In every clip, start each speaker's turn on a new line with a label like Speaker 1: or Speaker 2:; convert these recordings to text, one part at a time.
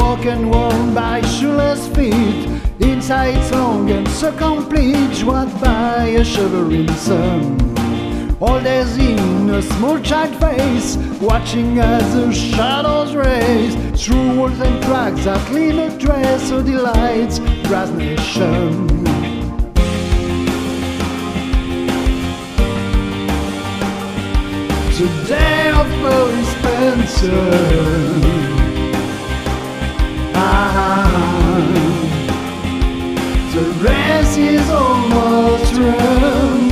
Speaker 1: walk and worn by shoeless feet. Inside it's long and so complete, walked by a shivering sun. All days in a small child face, watching as the shadows race through walls and cracks that clean a dress, so delights brass nation. The day of Boris Spencer. The race is almost run.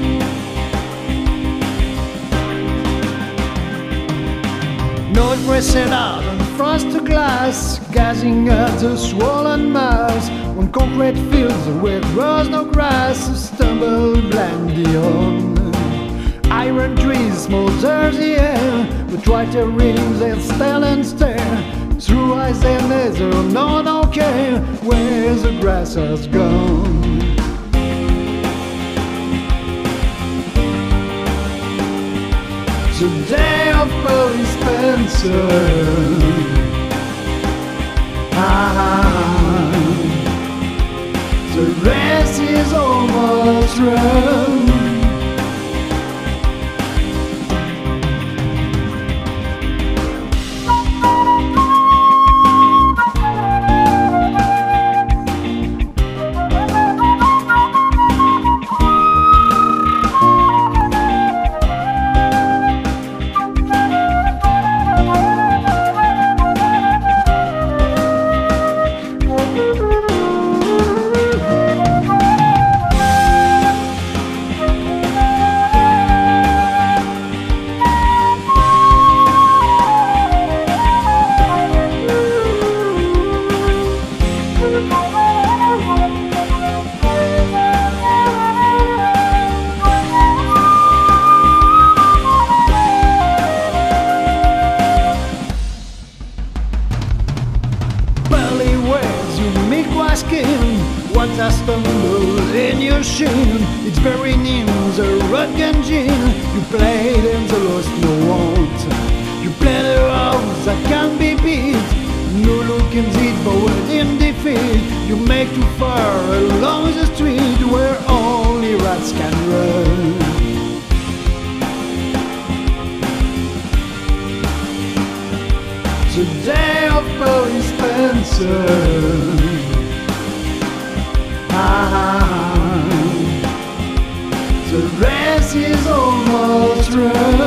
Speaker 1: No dressing out on frosted glass, gazing at the swollen mass on concrete fields where grows no grass, stumble blindly on. Iron trees smother the air, but whiter rings they stand and stare. Through eyes and laser, no, don't care where the grass has gone. The day of Boris Spencer. The race is almost run. What a stumble in your shin, it's buried in the rock engine. You played and the lost no want. You played a house that can be beat. No looking it forward in defeat. You make too far along the street where only rats can run. The day of Boris Spencer. The race is almost run.